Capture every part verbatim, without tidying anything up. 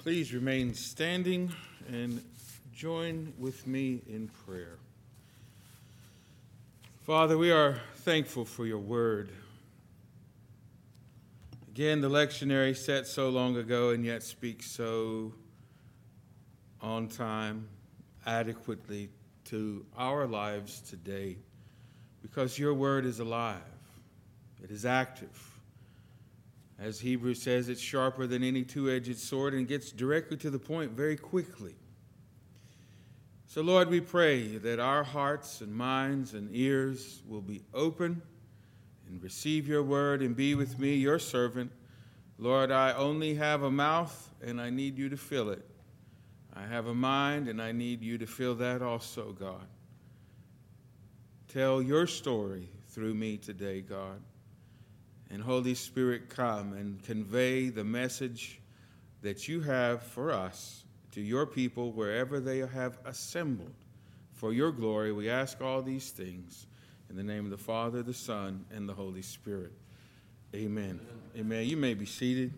Please remain standing and join with me in prayer. Father, we are thankful for your word. Again, the lectionary set so long ago and yet speaks so on time, adequately to our lives today, because your word is alive. It is active. As Hebrews says, it's sharper than any two-edged sword and gets directly to the point very quickly. So, Lord, we pray that our hearts and minds and ears will be open and receive your word and be with me, your servant. Lord, I only have a mouth and I need you to fill it. I have a mind and I need you to fill that also, God. Tell your story through me today, God. And Holy Spirit, come and convey the message that you have for us to your people wherever they have assembled. For your glory, we ask all these things in the name of the Father, the Son, and the Holy Spirit. Amen. Amen. Amen. You may be seated.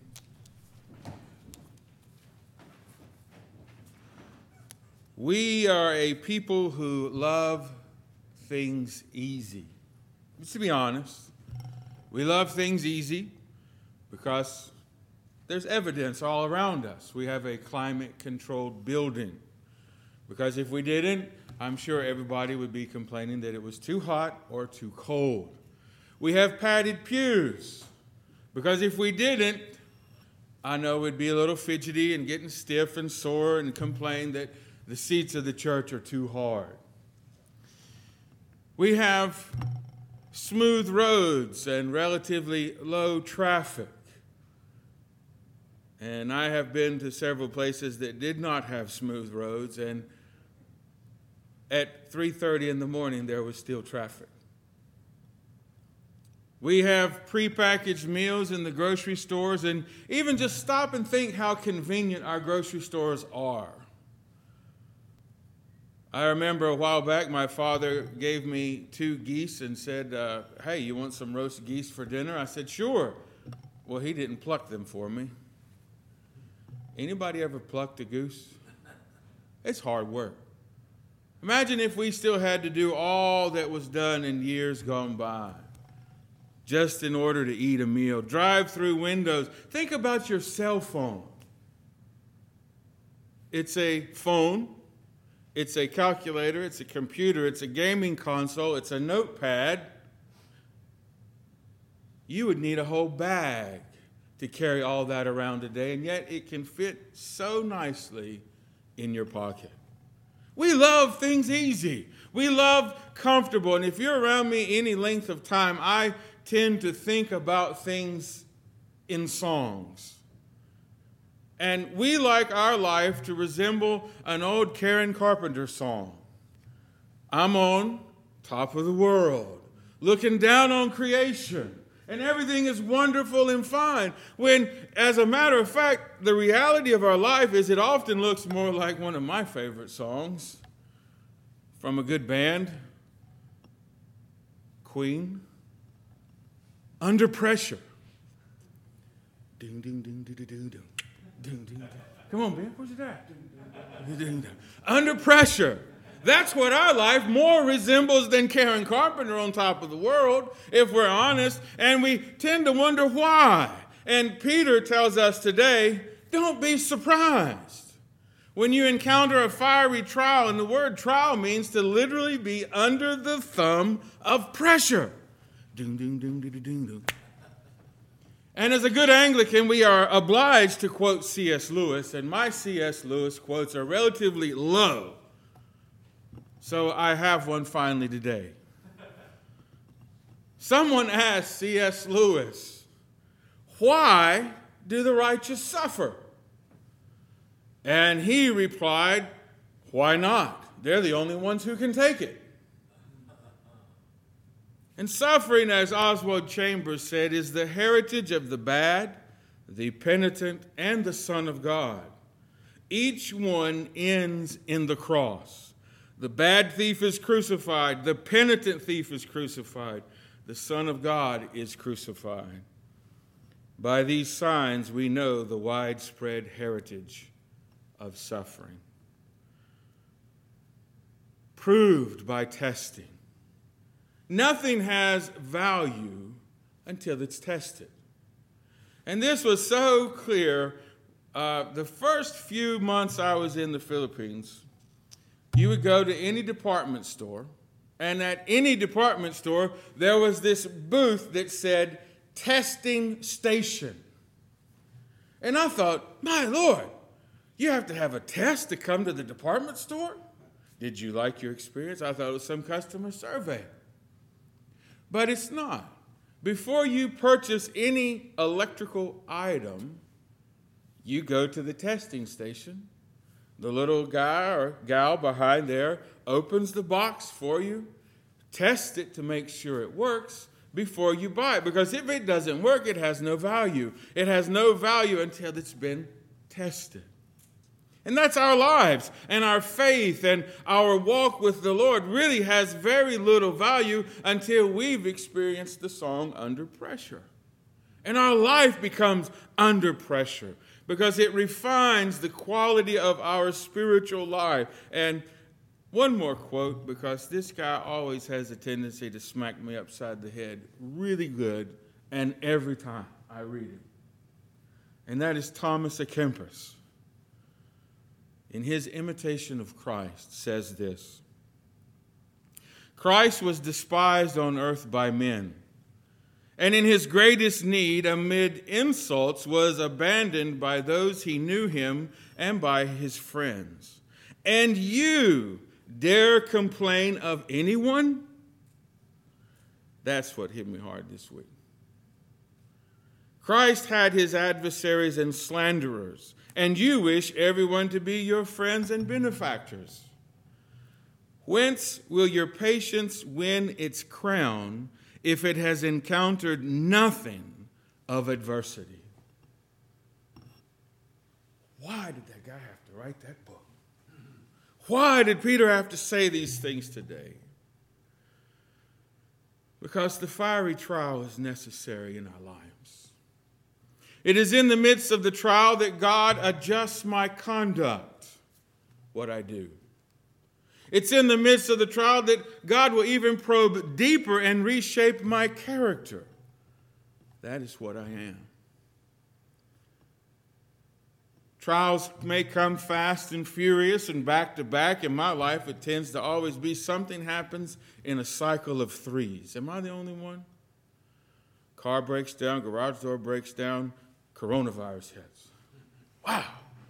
We are a people who love things easy. Just to be honest. We love things easy because there's evidence all around us. We have a climate-controlled building. Because if we didn't, I'm sure everybody would be complaining that it was too hot or too cold. We have padded pews. Because if we didn't, I know we'd be a little fidgety and getting stiff and sore and complain that the seats of the church are too hard. We have smooth roads and relatively low traffic. And I have been to several places that did not have smooth roads, and at three thirty in the morning there was still traffic. We have prepackaged meals in the grocery stores, and even just stop and think how convenient our grocery stores are. I remember a while back, my father gave me two geese and said, uh, hey, you want some roast geese for dinner? I said, sure. Well, he didn't pluck them for me. Anybody ever plucked a goose? It's hard work. Imagine if we still had to do all that was done in years gone by just in order to eat a meal. Drive through windows. Think about your cell phone. It's a phone. It's a calculator, it's a computer, it's a gaming console, it's a notepad. You would need a whole bag to carry all that around today, and yet it can fit so nicely in your pocket. We love things easy. We love comfortable, and if you're around me any length of time, I tend to think about things in songs. And we like our life to resemble an old Karen Carpenter song. I'm on top of the world, looking down on creation, and everything is wonderful and fine. When, as a matter of fact, the reality of our life is it often looks more like one of my favorite songs from a good band, Queen, Under Pressure. Ding, ding, ding, ding, ding, ding, ding. Ding, ding, ding. Come on, Ben, where's it at? Ding, ding, ding. Under Pressure. That's what our life more resembles than Karen Carpenter on top of the world, if we're honest, and we tend to wonder why. And Peter tells us today, don't be surprised when you encounter a fiery trial, and the word trial means to literally be under the thumb of pressure. Ding, ding, ding, ding, ding, ding. And as a good Anglican, we are obliged to quote C S Lewis, and my C S Lewis quotes are relatively low. So I have one finally today. Someone asked C S Lewis, why do the righteous suffer? And he replied, why not? They're the only ones who can take it. And suffering, as Oswald Chambers said, is the heritage of the bad, the penitent, and the Son of God. Each one ends in the cross. The bad thief is crucified. The penitent thief is crucified. The Son of God is crucified. By these signs, we know the widespread heritage of suffering. Proved by testing. Nothing has value until it's tested. And this was so clear. Uh, the first few months I was in the Philippines, you would go to any department store, and at any department store, there was this booth that said, testing station. And I thought, my Lord, you have to have a test to come to the department store? Did you like your experience? I thought it was some customer survey. But it's not. Before you purchase any electrical item, you go to the testing station. The little guy or gal behind there opens the box for you, tests it to make sure it works before you buy it. Because if it doesn't work, it has no value. It has no value until it's been tested. And that's our lives, and our faith and our walk with the Lord really has very little value until we've experienced the song Under Pressure. And our life becomes under pressure because it refines the quality of our spiritual life. And one more quote, because this guy always has a tendency to smack me upside the head really good, and every time I read it. And that is Thomas à Kempis. In his Imitation of Christ, says this: Christ was despised on earth by men, and in his greatest need, amid insults, was abandoned by those he knew him and by his friends. And you dare complain of anyone? That's what hit me hard this week. Christ had his adversaries and slanderers, and you wish everyone to be your friends and benefactors. Whence will your patience win its crown if it has encountered nothing of adversity? Why did that guy have to write that book? Why did Peter have to say these things today? Because the fiery trial is necessary in our lives. It is in the midst of the trial that God adjusts my conduct, what I do. It's in the midst of the trial that God will even probe deeper and reshape my character. That is what I am. Trials may come fast and furious and back to back. In my life, it tends to always be something happens in a cycle of threes. Am I the only one? Car breaks down, garage door breaks down, coronavirus hits. Wow.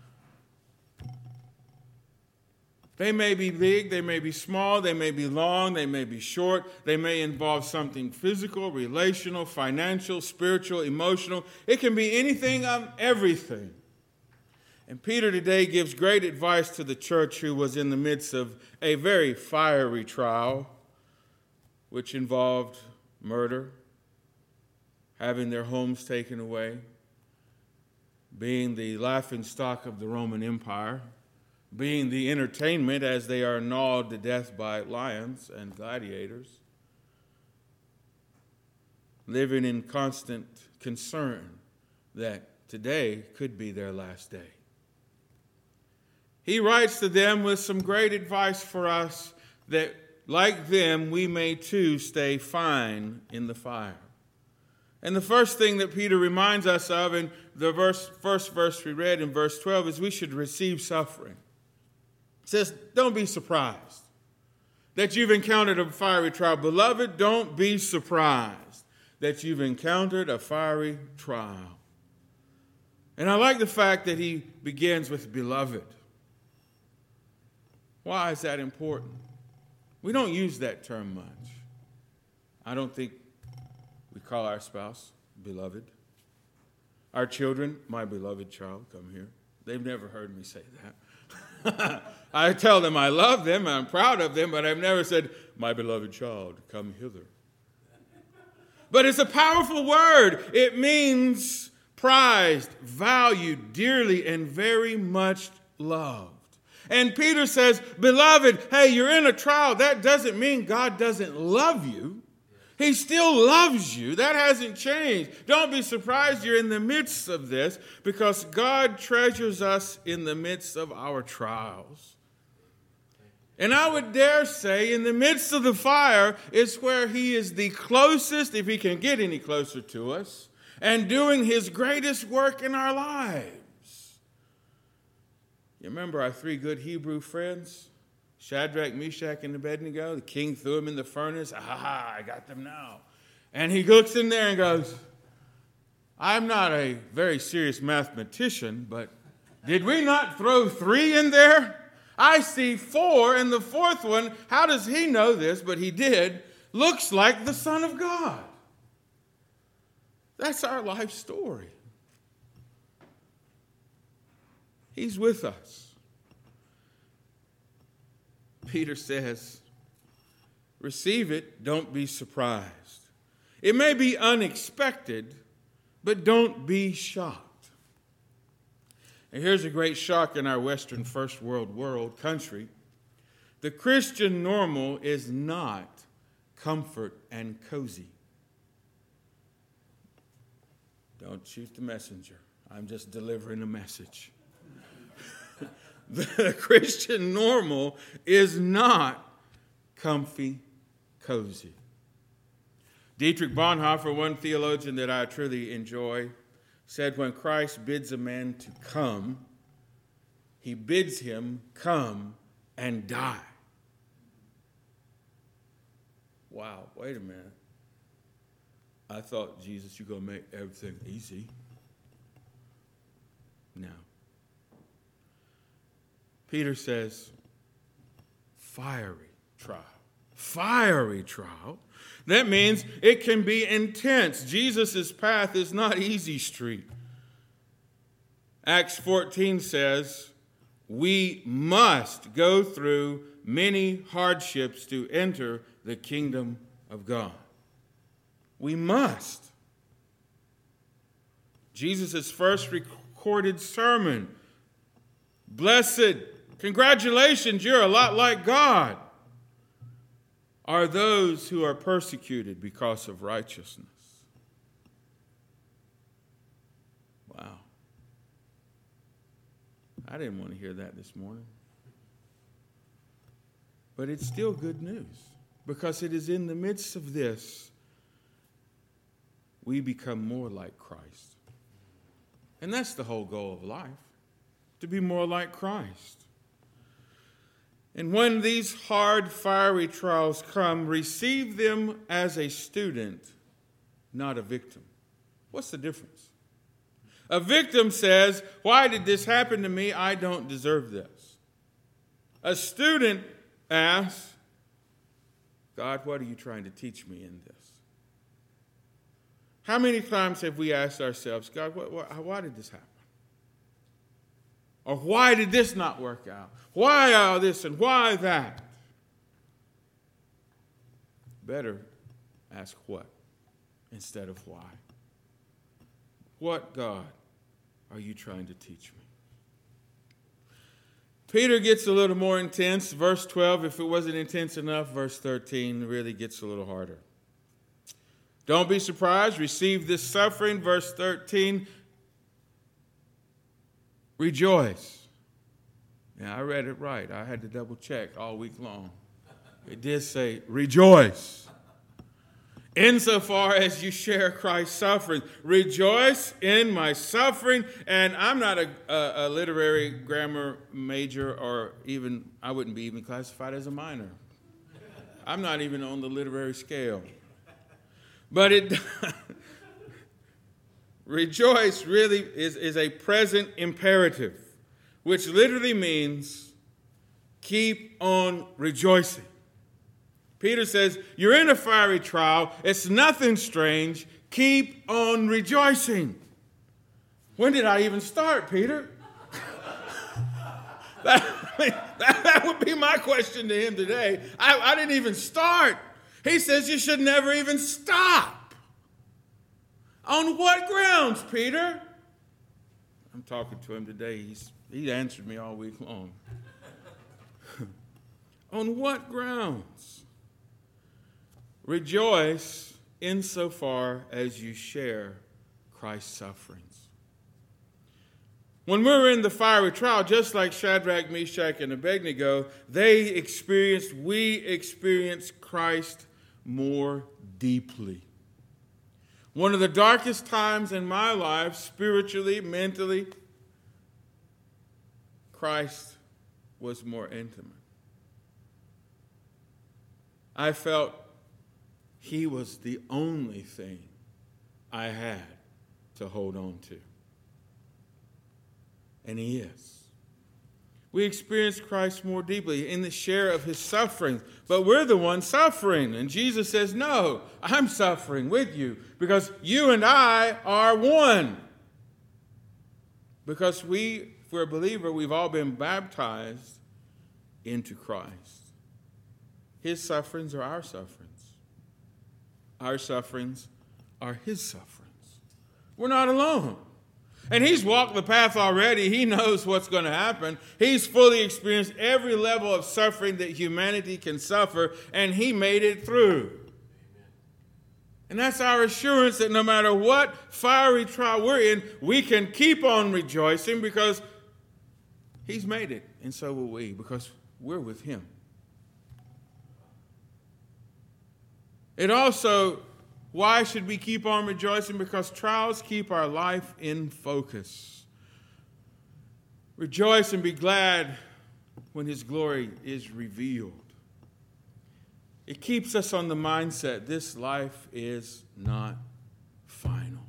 They may be big, they may be small, they may be long, they may be short, they may involve something physical, relational, financial, spiritual, emotional. It can be anything of everything. And Peter today gives great advice to the church who was in the midst of a very fiery trial, which involved murder, having their homes taken away, being the laughingstock of the Roman Empire, being the entertainment as they are gnawed to death by lions and gladiators, living in constant concern that today could be their last day. He writes to them with some great advice for us that, like them, we may too stay fine in the fire. And the first thing that Peter reminds us of in the verse, first verse we read in verse twelve is we should receive suffering. It says, don't be surprised that you've encountered a fiery trial. Beloved, don't be surprised that you've encountered a fiery trial. And I like the fact that he begins with beloved. Why is that important? We don't use that term much. I don't think we call our spouse beloved. Our children, my beloved child, come here. They've never heard me say that. I tell them I love them, I'm proud of them, but I've never said, my beloved child, come hither. But it's a powerful word. It means prized, valued, dearly, and very much loved. And Peter says, beloved, hey, you're in a trial. That doesn't mean God doesn't love you. He still loves you. That hasn't changed. Don't be surprised you're in the midst of this, because God treasures us in the midst of our trials. And I would dare say in the midst of the fire is where he is the closest, if he can get any closer to us, and doing his greatest work in our lives. You remember our three good Hebrew friends? Shadrach, Meshach, and Abednego. The king threw them in the furnace. Ah, I got them now. And he looks in there and goes, I'm not a very serious mathematician, but did we not throw three in there? I see four, and the fourth one, how does he know this? But he did, looks like the Son of God. That's our life story. He's with us. Peter says, receive it, don't be surprised. It may be unexpected, but don't be shocked. And here's a great shock in our Western First World world country. The Christian normal is not comfort and cozy. Don't shoot the messenger. I'm just delivering a message. The Christian normal is not comfy, cozy. Dietrich Bonhoeffer, one theologian that I truly enjoy, said when Christ bids a man to come, he bids him come and die. Wow, wait a minute. I thought, Jesus, you're going to make everything easy. No. Peter says, fiery trial. Fiery trial. That means it can be intense. Jesus' path is not easy street. Acts fourteen says, we must go through many hardships to enter the kingdom of God. We must. Jesus' first recorded sermon, blessed, congratulations, you're a lot like God, are those who are persecuted because of righteousness. Wow. I didn't want to hear that this morning. But it's still good news, because it is in the midst of this we become more like Christ. And that's the whole goal of life, to be more like Christ. And when these hard, fiery trials come, receive them as a student, not a victim. What's the difference? A victim says, why did this happen to me? I don't deserve this. A student asks, God, what are you trying to teach me in this? How many times have we asked ourselves, God, what, what, why did this happen? Or why did this not work out? Why all this and why that? Better ask what instead of why. What, God, are you trying to teach me? Peter gets a little more intense. Verse twelve, if it wasn't intense enough, verse thirteen really gets a little harder. Don't be surprised. Receive this suffering. Verse thirteen, rejoice. Yeah, I read it right. I had to double check all week long. It did say rejoice. Insofar as you share Christ's suffering, rejoice in my suffering. And I'm not a, a, a literary grammar major, or even, I wouldn't be even classified as a minor. I'm not even on the literary scale. But it rejoice really is, is a present imperative, which literally means keep on rejoicing. Peter says, you're in a fiery trial. It's nothing strange. Keep on rejoicing. When did I even start, Peter? that, that, that would be my question to him today. I, I didn't even start. He says you should never even stop. On what grounds, Peter? I'm talking to him today. He's, he answered me all week long. On what grounds? Rejoice insofar as you share Christ's sufferings. When we were in the fiery trial, just like Shadrach, Meshach, and Abednego, they experienced, we experienced Christ more deeply. One of the darkest times in my life, spiritually, mentally, Christ was more intimate. I felt he was the only thing I had to hold on to. And he is. We experience Christ more deeply in the share of his suffering, but we're the ones suffering. And Jesus says, no, I'm suffering with you because you and I are one. Because we, if we're a believer, we've all been baptized into Christ. His sufferings are our sufferings. Our sufferings are his sufferings. We're not alone. And he's walked the path already. He knows what's going to happen. He's fully experienced every level of suffering that humanity can suffer, and he made it through. And that's our assurance that no matter what fiery trial we're in, we can keep on rejoicing because he's made it, and so will we, because we're with him. It also, why should we keep on rejoicing? Because trials keep our life in focus. Rejoice and be glad when his glory is revealed. It keeps us on the mindset, this life is not final.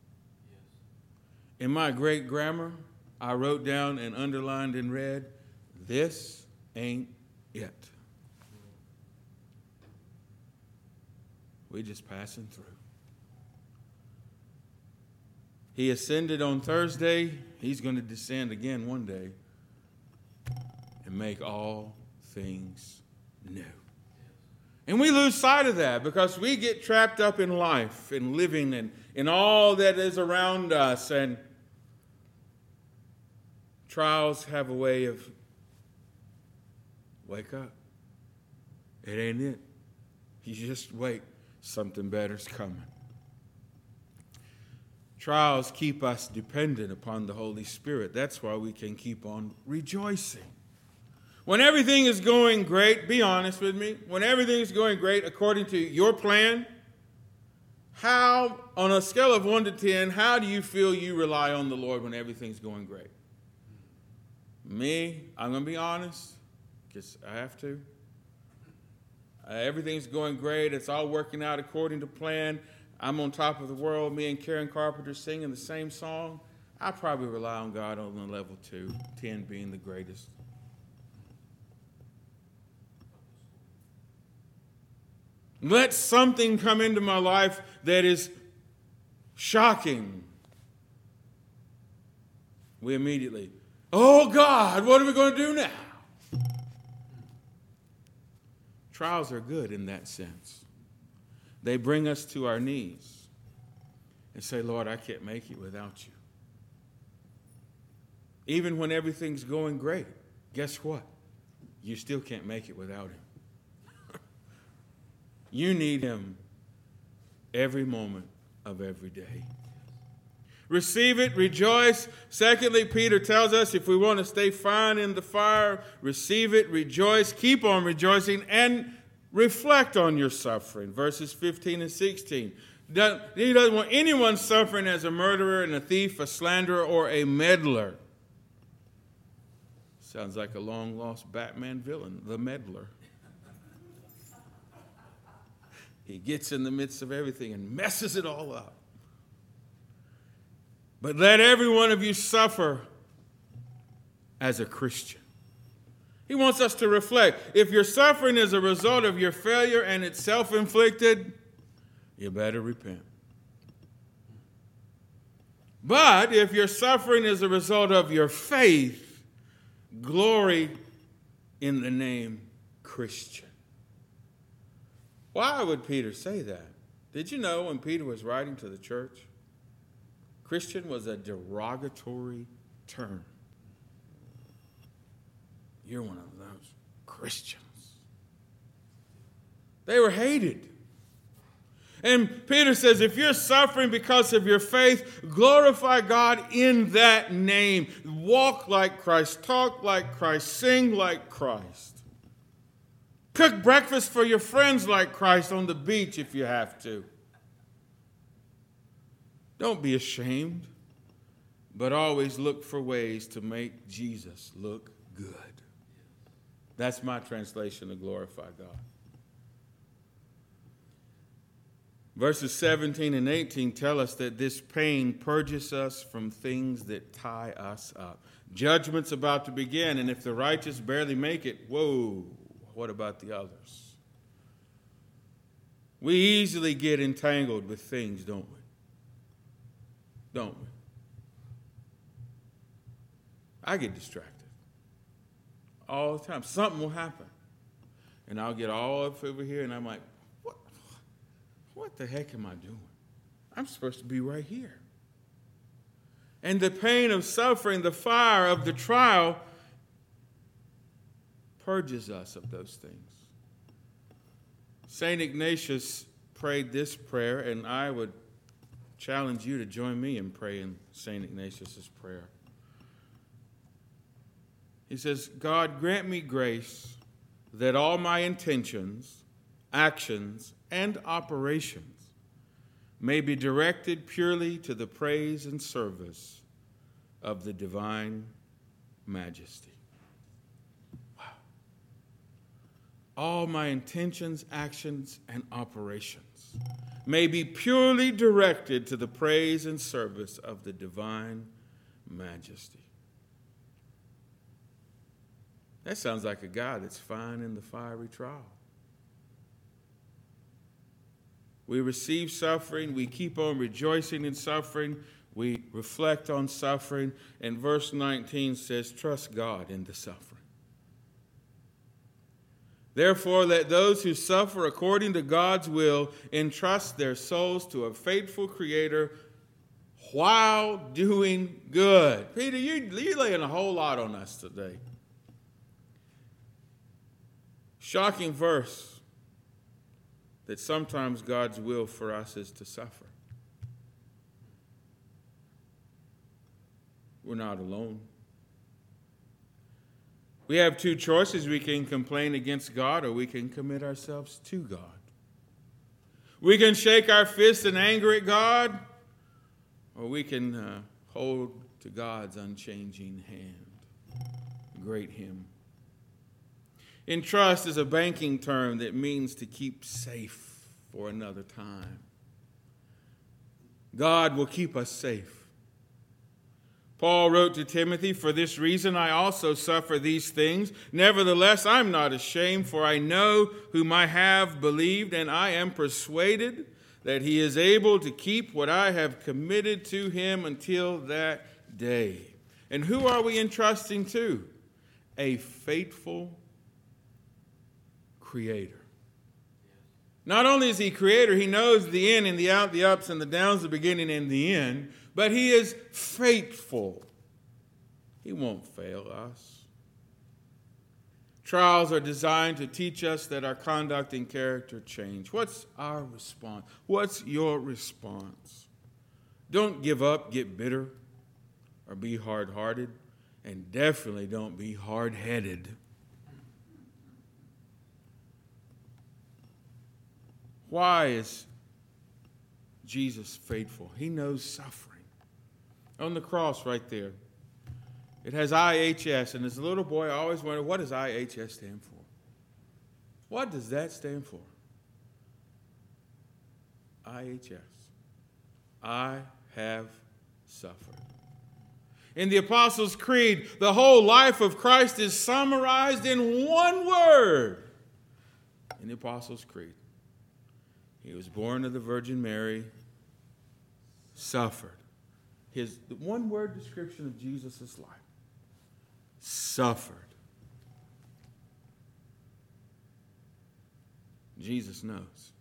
In my great grammar, I wrote down and underlined and read, this ain't it. We're just passing through. He ascended on Thursday. He's going to descend again one day and make all things new. And we lose sight of that because we get trapped up in life and living and in all that is around us. And trials have a way of, wake up. It ain't it. You just wait. Something better's coming. Trials keep us dependent upon the Holy Spirit. That's why we can keep on rejoicing. When everything is going great, be honest with me, when everything is going great according to your plan, how, on a scale of one to ten, how do you feel you rely on the Lord when everything's going great? Me, I'm going to be honest, because I have to. Uh, everything's going great. It's all working out according to plan. I'm on top of the world. Me and Karen Carpenter singing the same song. I probably rely on God on the level two, ten being the greatest. Let something come into my life that is shocking. We immediately, oh God, what are we going to do now? Trials are good in that sense. They bring us to our knees and say, Lord, I can't make it without you. Even when everything's going great, guess what? You still can't make it without him. You need him every moment of every day. Receive it, rejoice. Secondly, Peter tells us if we want to stay fine in the fire, receive it, rejoice, keep on rejoicing, and reflect on your suffering. Verses fifteen and sixteen. He doesn't want anyone suffering as a murderer and a thief, a slanderer, or a meddler. Sounds like a long-lost Batman villain, the meddler. He gets in the midst of everything and messes it all up. But let every one of you suffer as a Christian. He wants us to reflect. If your suffering is a result of your failure and it's self-inflicted, you better repent. But if your suffering is a result of your faith, glory in the name Christian. Why would Peter say that? Did you know when Peter was writing to the church, Christian was a derogatory term. You're one of those Christians. They were hated. And Peter says, if you're suffering because of your faith, glorify God in that name. Walk like Christ, talk like Christ, sing like Christ. Cook breakfast for your friends like Christ on the beach if you have to. Don't be ashamed, but always look for ways to make Jesus look good. That's my translation of glorify God. Verses seventeen and eighteen tell us that this pain purges us from things that tie us up. Judgment's about to begin, and if the righteous barely make it, whoa, what about the others? We easily get entangled with things, don't we? Don't we? I get distracted all the time. Something will happen, and I'll get all up over here, and I'm like, what the heck am I doing? I'm supposed to be right here. And the pain of suffering, the fire of the trial, purges us of those things. Saint Ignatius prayed this prayer, and I would challenge you to join me in praying Saint Ignatius' prayer. He says, God, grant me grace that all my intentions, actions, and operations may be directed purely to the praise and service of the divine majesty. Wow. All my intentions, actions, and operations may be purely directed to the praise and service of the divine majesty. That sounds like a God that's fine in the fiery trial. We receive suffering. We keep on rejoicing in suffering. We reflect on suffering. And verse nineteen says, trust God in the suffering. Therefore, let those who suffer according to God's will entrust their souls to a faithful Creator while doing good. Peter, you, you're laying a whole lot on us today. Shocking verse. That sometimes God's will for us is to suffer. We're not alone. We have two choices. We can complain against God, or we can commit ourselves to God. We can shake our fists in anger at God, or we can uh, hold to God's unchanging hand. Great hymn. Entrust is a banking term that means to keep safe for another time. God will keep us safe. Paul wrote to Timothy, for this reason I also suffer these things. Nevertheless, I'm not ashamed, for I know whom I have believed, and I am persuaded that he is able to keep what I have committed to him until that day. And who are we entrusting to? A faithful Creator. Not only is he Creator, he knows the in and the out, the ups and the downs, the beginning and the end, but he is faithful. He won't fail us. Trials are designed to teach us that our conduct and character change. What's our response? What's your response? Don't give up, get bitter, or be hard-hearted, and definitely don't be hard-headed. Why is Jesus faithful? He knows suffering. On the cross right there, it has I H S, and as a little boy, I always wondered, what does I H S stand for? What does that stand for? I H S. I have suffered. In the Apostles' Creed, the whole life of Christ is summarized in one word. In the Apostles' Creed. He was born of the Virgin Mary, suffered. His one-word description of Jesus' life. Suffered. Jesus knows.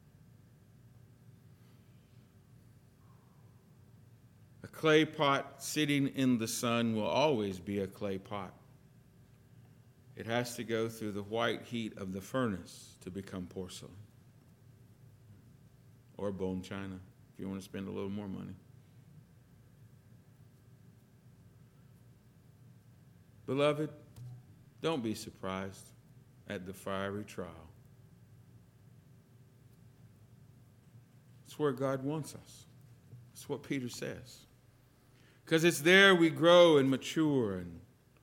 A clay pot sitting in the sun will always be a clay pot. It has to go through the white heat of the furnace to become porcelain. or bone china if you want to spend a little more money. Beloved, don't be surprised at the fiery trial. It's where God wants us. That's what Peter says. Because it's there we grow and mature. And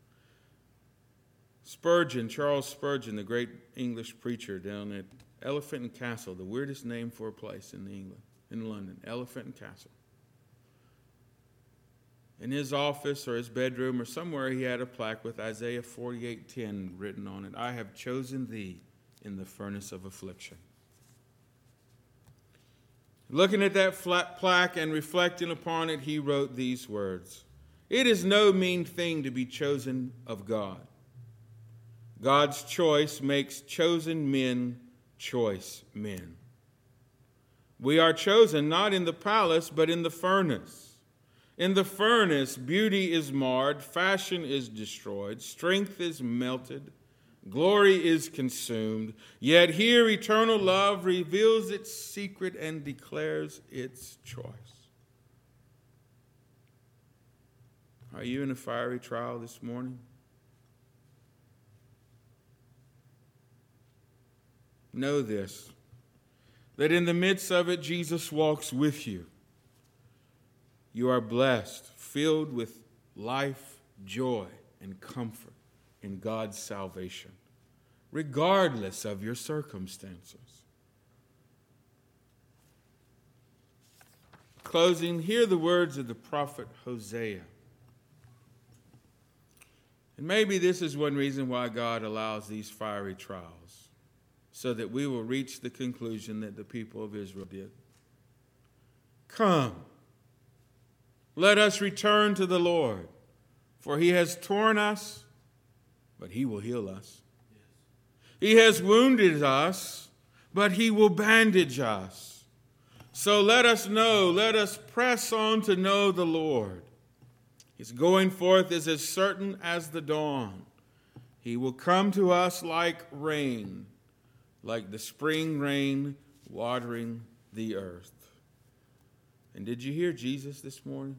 Spurgeon, Charles Spurgeon, the great English preacher down at Elephant and Castle, the weirdest name for a place in England, in London, Elephant and Castle. In his office or his bedroom or somewhere, he had a plaque with Isaiah forty-eight ten written on it. I have chosen thee in the furnace of affliction. Looking at that flat plaque and reflecting upon it, he wrote these words. It is no mean thing to be chosen of God. God's choice makes chosen men choice men. We are chosen not in the palace, but in the furnace. In the furnace, beauty is marred, fashion is destroyed, strength is melted, glory is consumed. Yet here eternal love reveals its secret and declares its choice. Are you in a fiery trial this morning? Know this, that in the midst of it, Jesus walks with you. You are blessed, filled with life, joy, and comfort in God's salvation, regardless of your circumstances. Closing, hear the words of the prophet Hosea. And maybe this is one reason why God allows these fiery trials, so that we will reach the conclusion that the people of Israel did. Come. Let us return to the Lord, for he has torn us, but he will heal us. He has wounded us, but he will bandage us. So let us know, let us press on to know the Lord. His going forth is as certain as the dawn. He will come to us like rain, like the spring rain watering the earth. And did you hear Jesus this morning?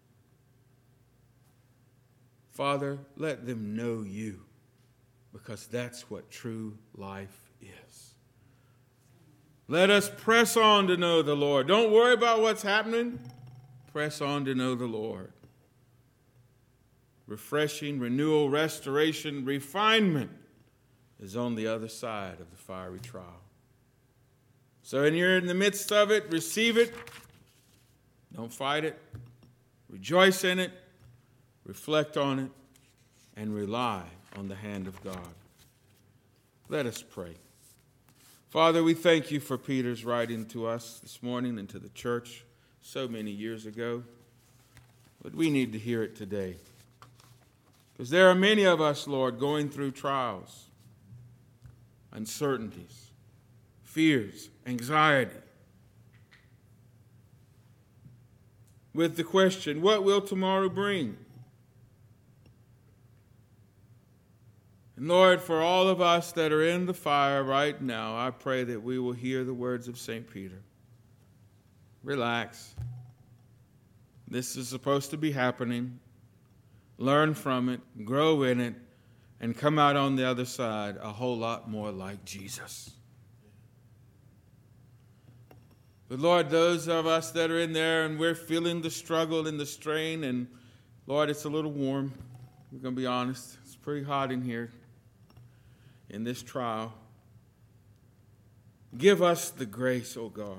Father, let them know you, because that's what true life is. Let us press on to know the Lord. Don't worry about what's happening. Press on to know the Lord. Refreshing, renewal, restoration, refinement is on the other side of the fiery trial. So when you're in the midst of it, receive it. Don't fight it. Rejoice in it. Reflect on it. And rely on the hand of God. Let us pray. Father, we thank you for Peter's writing to us this morning and to the church so many years ago. But we need to hear it today. Because there are many of us, Lord, going through trials, uncertainties, fears, anxiety. With the question, what will tomorrow bring? And Lord, for all of us that are in the fire right now, I pray that we will hear the words of Saint Peter. Relax. This is supposed to be happening. Learn from it, grow in it, and come out on the other side a whole lot more like Jesus. But Lord, those of us that are in there and we're feeling the struggle and the strain, and Lord, it's a little warm. We're going to be honest. It's pretty hot in here in this trial. Give us the grace, O God,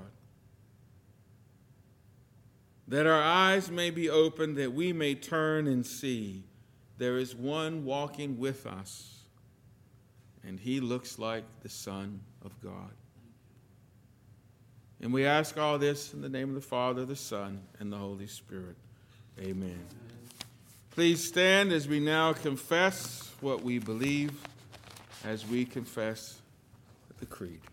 that our eyes may be opened, that we may turn and see there is one walking with us, and he looks like the Son of God. And we ask all this in the name of the Father, the Son, and the Holy Spirit. Amen. Please stand as we now confess what we believe, as we confess the creed.